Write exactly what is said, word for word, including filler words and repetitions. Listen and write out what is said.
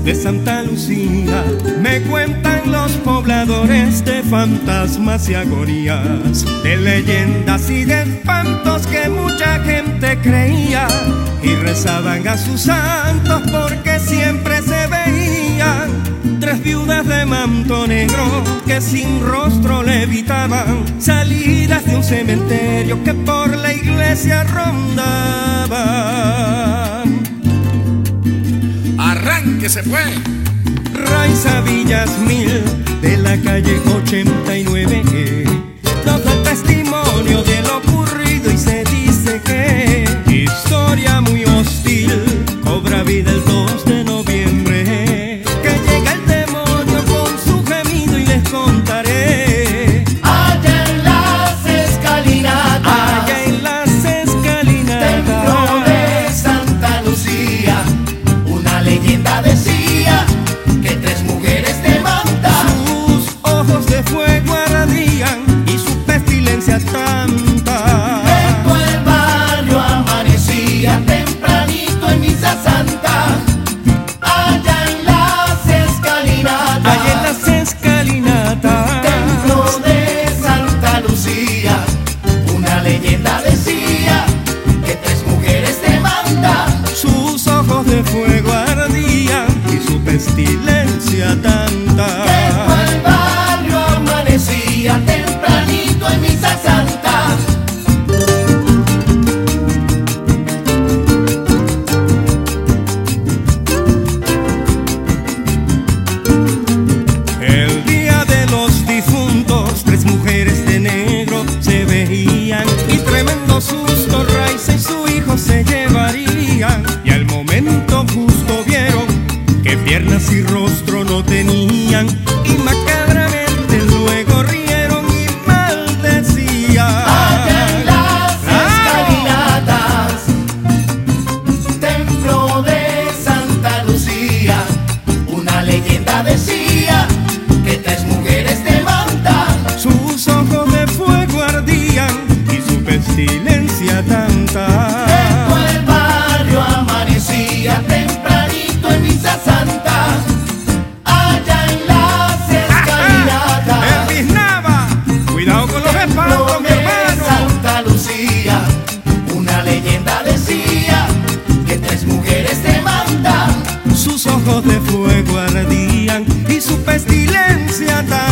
de Santa Lucía. Me cuentan los pobladores de fantasmas y agonías, de leyendas y de espantos que mucha gente creía, y rezaban a sus santos porque siempre se veían tres viudas de manto negro que sin rostro levitaban, salidas de un cementerio que por la iglesia rondaban. ¡Arránquese pues! Raiza Villas Mil, de la calle ochenta y nueve, nos da testimonio de lo ocurrido y se dice que historia muy hostil cobra vida el dos de noviembre, que llega el demonio con su gemido y les contaré. Allá en las escalinatas, Allá en las escalinatas, templo de Santa Lucía, una leyenda decía que tres mujeres de manta, sus ojos de fuego ardían y su pestilencia tanta. dentro el barrio amanecía tempranito en misa santa. Allá en las escalinatas, Allá en las escalinatas, templo de Santa Lucía, una leyenda decía que tres mujeres de manta, sus ojos de fuego ardían y su pestilencia tanta. dentro el barrio amanecía tempranito en misa santa. El día de los difuntos, tres mujeres de negro se veían, y tremendo susto Raiza y su hijo se llevarían, y al momento justo vieron que piernas y rostro no tenían, y macabramente luego rieron y maldecían. Allá en las escalinatas, templo de Santa Lucía, una leyenda decía que tres mujeres de manta, Sus ojos de fuego ardían y su pestilencia tanta. dentro el barrio amanecía tempranito en misa santa. Allá en las escalinatas, ¡El Biznaba! ¡Cuidado con los espantos, mi de hermano! Santa Lucía, una leyenda decía que tres mujeres de manta, Sus ojos de fuego ardían y su pestilencia tanta.